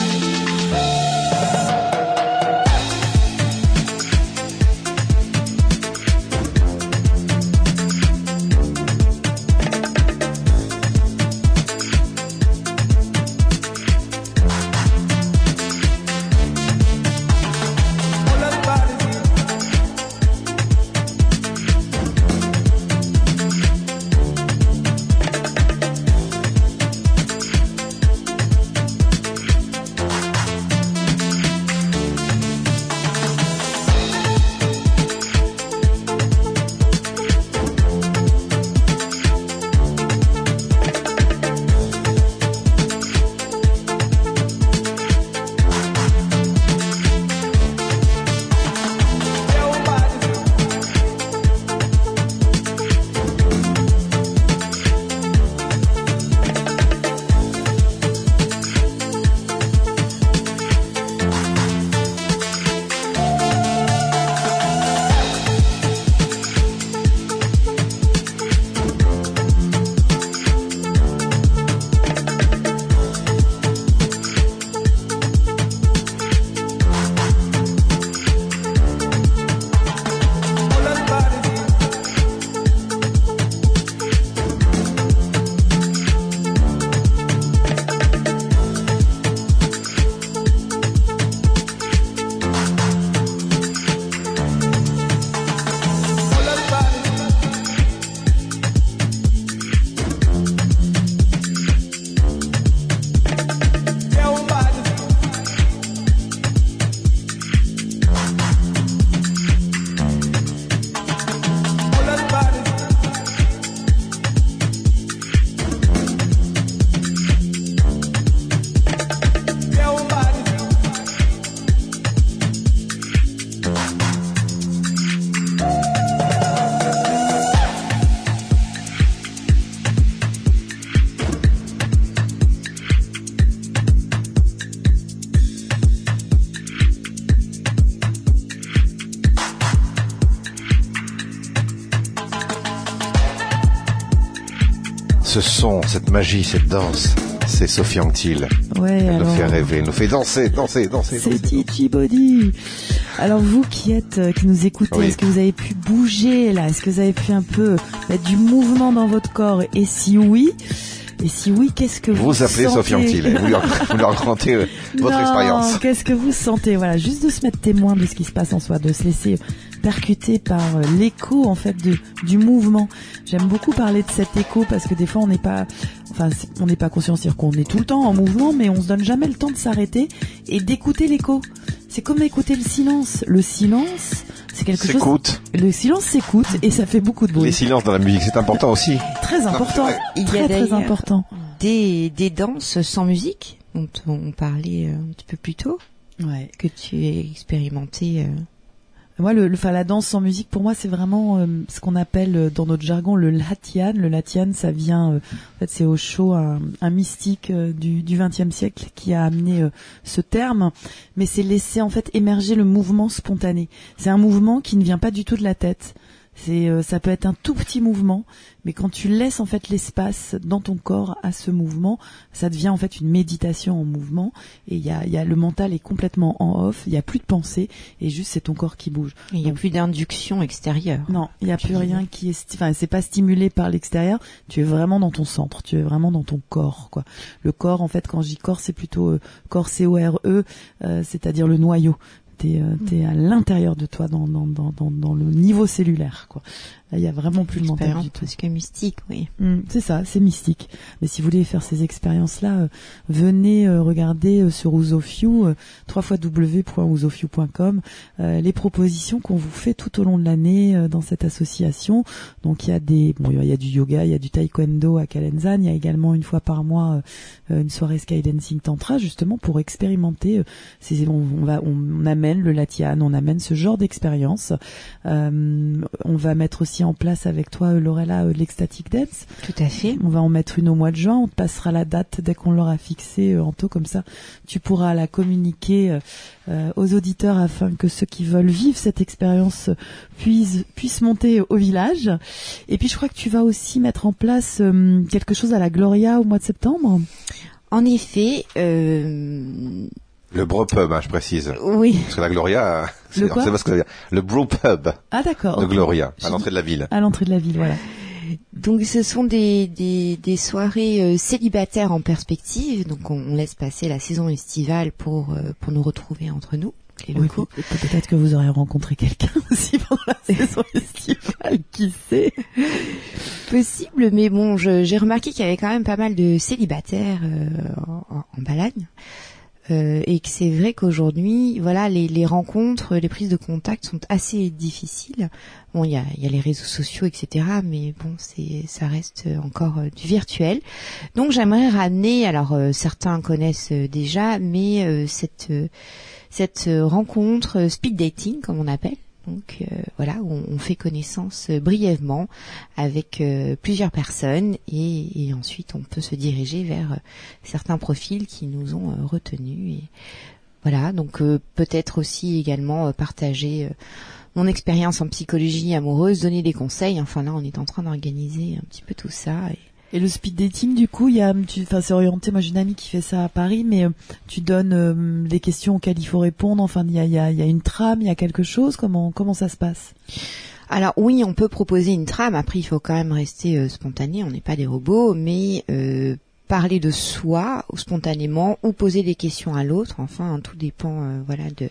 Ce son, cette magie, cette danse, c'est Sophie Anctil. Ouais, elle alors... nous fait rêver, elle nous fait danser, danser, danser. C'est Titi Body. Alors vous qui êtes, euh, qui nous écoutez, oui. Est-ce que vous avez pu bouger là? Est-ce que vous avez pu un peu mettre du mouvement dans votre corps? Et si oui, et si oui, qu'est-ce que vous, vous appelez sentez? Sophie Anctil, vous leur, vous leur racontez euh, votre non, expérience. Qu'est-ce que vous sentez? Voilà, juste de se mettre témoin de ce qui se passe en soi, de se laisser percuté par euh, l'écho en fait de, du mouvement. J'aime beaucoup parler de cet écho parce que des fois on n'est pas, enfin on n'est pas conscient, c'est-à-dire qu'on est tout le temps en mouvement, mais on se donne jamais le temps de s'arrêter et d'écouter l'écho. C'est comme écouter le silence. Le silence, c'est quelque s'écoute. chose. Le silence s'écoute et ça fait beaucoup de bruit. Les silences dans la musique, c'est important aussi. Très important. Non, Il y très, a très important. Des des danses sans musique dont on parlait un petit peu plus tôt. Ouais. Que tu as expérimenté. Euh... Moi, le, le, enfin, la danse sans musique, pour moi, c'est vraiment euh, ce qu'on appelle euh, dans notre jargon le latian. Le latian, ça vient, euh, en fait, c'est Osho, un, un mystique euh, du du vingtième siècle, qui a amené euh, ce terme. Mais c'est laisser en fait émerger le mouvement spontané. C'est un mouvement qui ne vient pas du tout de la tête. C'est, euh, ça peut être un tout petit mouvement, mais quand tu laisses en fait l'espace dans ton corps à ce mouvement, ça devient en fait une méditation en mouvement. Et il y a, il y a le mental est complètement en off, il y a plus de pensée et juste c'est ton corps qui bouge. Il y a plus d'induction extérieure. Non, il y a plus rien qui est, enfin c'est pas stimulé par l'extérieur. Tu es vraiment dans ton centre, tu es vraiment dans ton corps, quoi. Le corps, en fait, quand je dis corps, c'est plutôt euh, corps C O R E, euh, c'est-à-dire le noyau. T'es, euh, t'es à l'intérieur de toi, dans, dans, dans, dans, dans le niveau cellulaire, quoi. Là, il y a vraiment plus le mental du tout. Presque mystique, oui. Mmh, c'est ça, c'est mystique. Mais si vous voulez faire ces expériences-là, euh, venez euh, regarder euh, sur Ouzofyu, euh, w w w point ouzofyu point com, euh, les propositions qu'on vous fait tout au long de l'année euh, dans cette association. Donc il y a des, bon, il y a du yoga, il y a du taekwondo à Calenzane, il y a également une fois par mois euh, une soirée Sky Dancing Tantra, justement pour expérimenter. Euh, ces, on, on va, on, on amène amène le Latihan, on amène ce genre d'expérience. Euh, on va mettre aussi en place avec toi, euh, Laurella, euh, l'Ecstatic Dance. Tout à fait. On va en mettre une au mois de juin. On te passera la date dès qu'on l'aura fixée, euh, Anto, comme ça tu pourras la communiquer euh, euh, aux auditeurs afin que ceux qui veulent vivre cette expérience puissent, puissent monter au village. Et puis je crois que tu vas aussi mettre en place euh, quelque chose à la Gloria au mois de septembre. En effet, euh... Le Bro Pub, hein, je précise. oui. Parce que la Gloria, c'est, Le quoi on sait pas ce que ça veut dire. Le Bro Pub Ah d'accord. de ok. Gloria, à l'entrée de la ville. À l'entrée de la ville, voilà. Donc ce sont des, des, des soirées euh, célibataires en perspective. Donc on, on laisse passer la saison estivale pour, euh, pour nous retrouver entre nous, les Oui, locaux. peut- peut-être que vous aurez rencontré quelqu'un aussi pendant la saison estivale, qui sait. Possible, mais bon, je, j'ai remarqué qu'il y avait quand même pas mal de célibataires euh, en, en Balagne. Euh, et que c'est vrai qu'aujourd'hui, voilà, les, les rencontres, les prises de contact sont assez difficiles. Bon, il y a, il y a les réseaux sociaux, et cetera. Mais bon, c'est, ça reste encore euh, du virtuel. Donc, j'aimerais ramener. Alors, euh, certains connaissent euh, déjà, mais euh, cette euh, cette euh, rencontre euh, speed dating, comme on appelle. Donc euh, voilà, on, on fait connaissance euh, brièvement avec euh, plusieurs personnes et, et ensuite on peut se diriger vers euh, certains profils qui nous ont euh, retenus. Et voilà, donc euh, peut-être aussi également euh, partager euh, mon expérience en psychologie amoureuse, donner des conseils. Enfin là, on est en train d'organiser un petit peu tout ça. Et Et le speed dating, du coup, il y a, tu, enfin, c'est orienté. Moi, j'ai une amie qui fait ça à Paris, mais euh, tu donnes euh, des questions auxquelles il faut répondre. Enfin, il y a, il y a, il y a une trame, il y a quelque chose. Comment, comment ça se passe? Alors oui, on peut proposer une trame. Après, il faut quand même rester euh, spontané. On n'est pas des robots, mais euh, parler de soi spontanément ou poser des questions à l'autre. Enfin, hein, tout dépend, euh, voilà, de,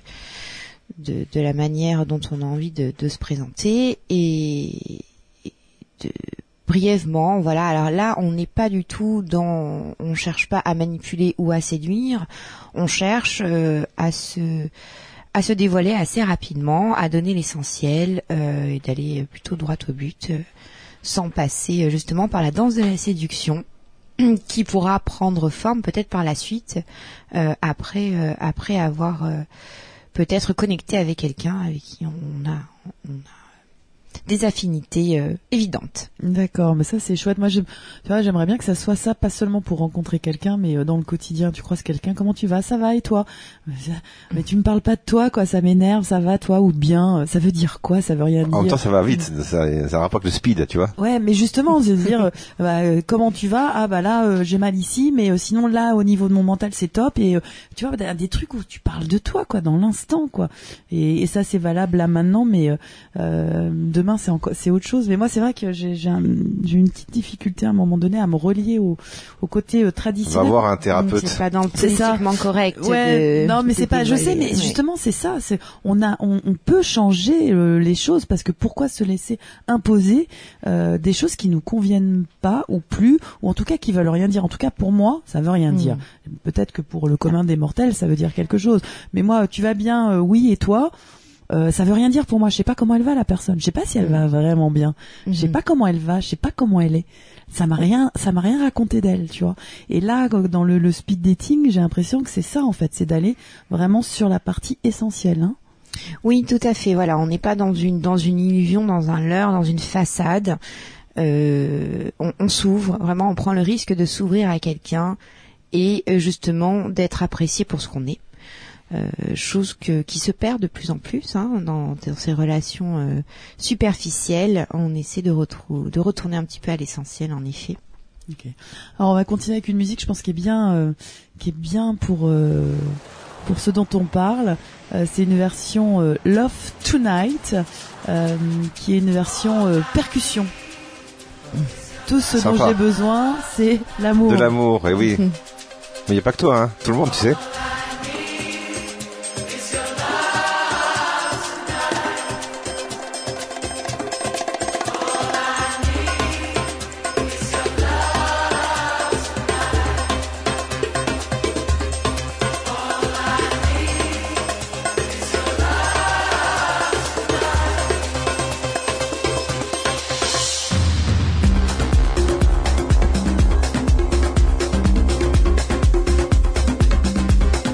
de de la manière dont on a envie de, de se présenter et, et de brièvement, voilà. Alors là, on n'est pas du tout dans, on cherche pas à manipuler ou à séduire. On cherche euh, à se à se dévoiler assez rapidement, à donner l'essentiel euh, et d'aller plutôt droit au but, euh, sans passer euh, justement par la danse de la séduction, qui pourra prendre forme peut-être par la suite, euh, après euh, après avoir euh, peut-être connecté avec quelqu'un avec qui on a on a des affinités euh, évidentes. D'accord, mais ça c'est chouette. Moi, j'aime, tu vois, j'aimerais bien que ça soit ça, pas seulement pour rencontrer quelqu'un, mais euh, dans le quotidien. Tu croises quelqu'un, comment tu vas? Ça va et toi? Mais tu me parles pas de toi, quoi. Ça m'énerve. Ça va, toi, ou bien? Ça veut dire quoi? Ça veut rien dire. En même temps, ça va vite, ça, ça rapporte le speed, tu vois. Ouais, mais justement, c'est de dire, euh, bah, euh, comment tu vas? Ah bah là, euh, j'ai mal ici, mais euh, sinon là, au niveau de mon mental, c'est top. Et euh, tu vois, des, des trucs où tu parles de toi, quoi, dans l'instant, quoi. Et, et ça, c'est valable là maintenant, mais euh, euh, demain, c'est encore, c'est autre chose. Mais moi, c'est vrai que j'ai, j'ai, un, j'ai une petite difficulté à un moment donné à me relier au, au côté euh, traditionnel. Va voir un thérapeute. C'est pas dans le C'est ça. politiquement correct. Ouais, de, non, mais de c'est pas. Je sais, dévoiler. mais Ouais. justement, c'est ça. C'est on a, on, on peut changer euh, les choses parce que pourquoi se laisser imposer euh, des choses qui nous conviennent pas ou plus, ou en tout cas qui veulent rien dire. En tout cas, pour moi, ça veut rien Mm. dire. Peut-être que pour le commun des mortels, ça veut dire quelque chose. Mais moi, tu vas bien, euh, oui, et toi? Euh, ça veut rien dire pour moi. Je sais pas comment elle va, la personne. Je sais pas si elle va vraiment bien. Je sais Mhm. pas comment elle va. Je sais pas comment elle est. Ça m'a rien, ça m'a rien raconté d'elle, tu vois. Et là, dans le, le speed dating, j'ai l'impression que c'est ça en fait, c'est d'aller vraiment sur la partie essentielle. Hein. Oui, tout à fait. Voilà, on n'est pas dans une dans une illusion, dans un leurre, dans une façade. Euh, on, on s'ouvre, vraiment, on prend le risque de s'ouvrir à quelqu'un et euh, justement d'être apprécié pour ce qu'on est. Euh, chose que, qui se perd de plus en plus hein, dans, dans ces relations euh, superficielles. On essaie de, retrou- de retourner un petit peu à l'essentiel, en effet. Okay. Alors on va continuer avec une musique, je pense, qui est bien, euh, qui est bien pour euh, pour ce dont on parle. Euh, c'est une version euh, Love Tonight, euh, qui est une version euh, percussion. Tout ce Sympa. dont j'ai besoin, c'est l'amour. De l'amour, et oui. Mais il n'y a pas que toi, hein. Tout le monde, tu sais. Tonight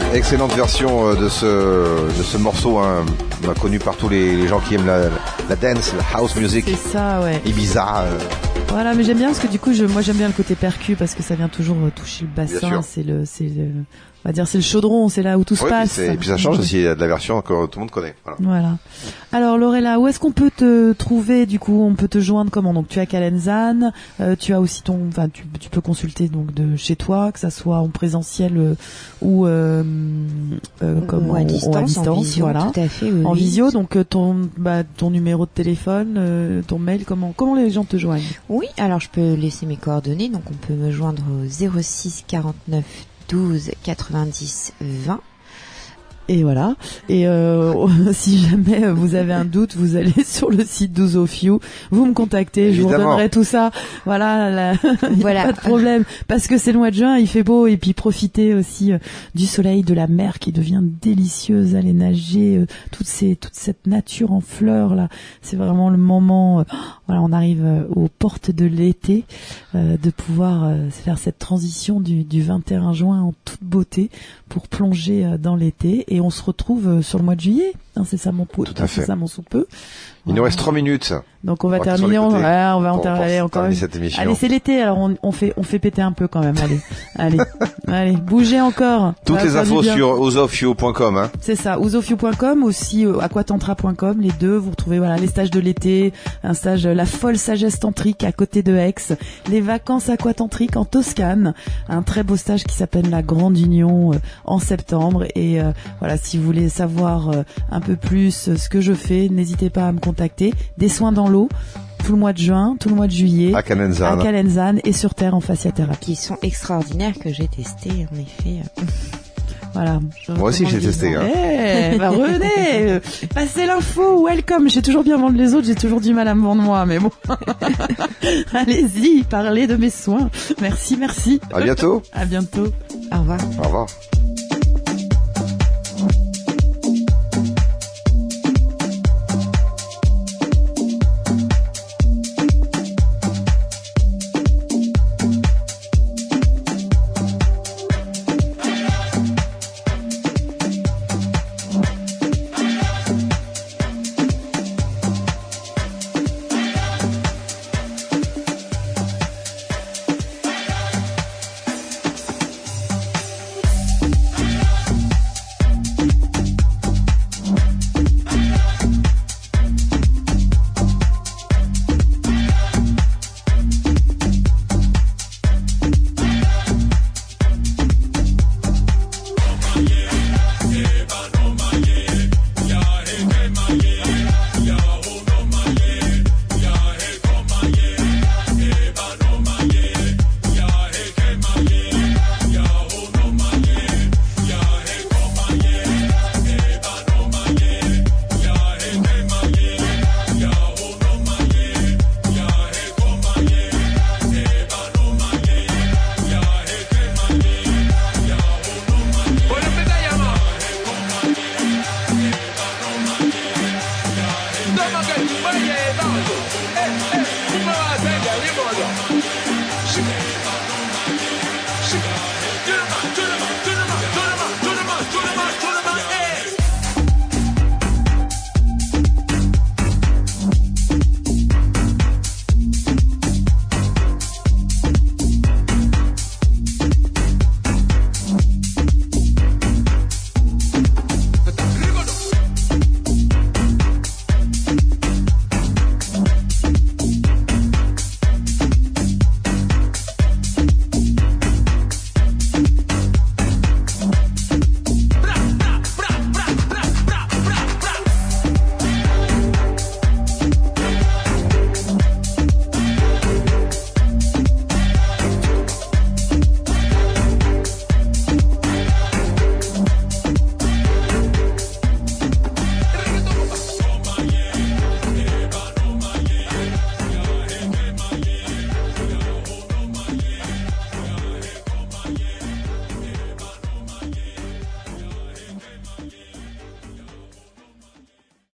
Excellente version euh, de ce de ce morceau, hein, bah, connu par tous les, les gens qui aiment la, la dance, la house music. C'est ça, ouais. Ibiza. Euh... Voilà, mais j'aime bien parce que du coup, je, moi j'aime bien le côté percu parce que ça vient toujours euh, toucher le Bien bassin. sûr. C'est le, c'est le, on va dire, c'est le chaudron, c'est là où tout se Ouais, passe. puis c'est- et puis ça change aussi de la version que tout le monde connaît. Voilà. Voilà. Alors Lorella, où est-ce qu'on peut te trouver du coup? On peut te joindre comment? Donc tu as Calenzane, euh, tu as aussi ton, enfin tu, tu peux consulter donc de chez toi, que ça soit en présentiel euh, ou euh, euh, comme Ou à en- distance, ou à distance, en visio, voilà. tout à fait. Oui, En oui. visio, donc euh, ton bah, ton numéro de téléphone, euh, ton mail, comment comment les gens te joignent? Oui, alors je peux laisser mes coordonnées, donc on peut me joindre au zéro six quarante-neuf douze quatre-vingt-dix vingt. Et voilà. Et euh, si jamais vous avez un doute, vous allez sur le site douze of You, vous me contactez, je vous Évidemment. redonnerai tout ça. Voilà, la... il y a Voilà. pas de problème. Parce que c'est le mois de juin, il fait beau, et puis profitez aussi euh, du soleil, de la mer qui devient délicieuse. Allez nager, euh, toutes ces, toute cette nature en fleurs là. C'est vraiment le moment. Euh, voilà, on arrive euh, aux portes de l'été, euh, de pouvoir euh, faire cette transition du, du vingt et un juin en toute beauté pour plonger euh, dans l'été. Et on se retrouve euh, sur le mois de juillet. Hein, c'est ça mon pou- Tout à fait. C'est ça mon sous-peu. Il nous Voilà. reste trois minutes. Donc on va On va terminer. On, l'écouter. ouais, on va en Pour- ter- pour aller encore. terminer cette émission. Allez, c'est l'été. Alors on, on fait, on fait péter un peu quand même. Allez, allez, allez, bougez encore. Toutes Ça les va faire du infos bien. sur ouzofio point com. Hein. C'est ça, ouzofio point com, aussi euh, aquatantra point com, les deux. Vous retrouvez voilà les stages de l'été, un stage euh, la folle sagesse tantrique à côté de Aix, les vacances aquatantriques en Toscane, un très beau stage qui s'appelle la Grande Union euh, en septembre. Et euh, voilà, si vous voulez savoir euh, un peu plus euh, ce que je fais, n'hésitez pas à me contacter. Des soins dans l'eau, tout le mois de juin, tout le mois de juillet, À à Calenzane. Calenzane et sur Terre en fasciathérapie. Qui sont extraordinaires, que j'ai testé en effet. Voilà. Moi aussi, j'ai testé. Hein. Eh, bah revenez, euh, passez l'info, welcome. J'ai toujours bien vendre les autres, j'ai toujours du mal à me vendre moi, mais bon. Allez-y, parlez de mes soins. Merci, merci. À bientôt. À bientôt. Au revoir. Au revoir.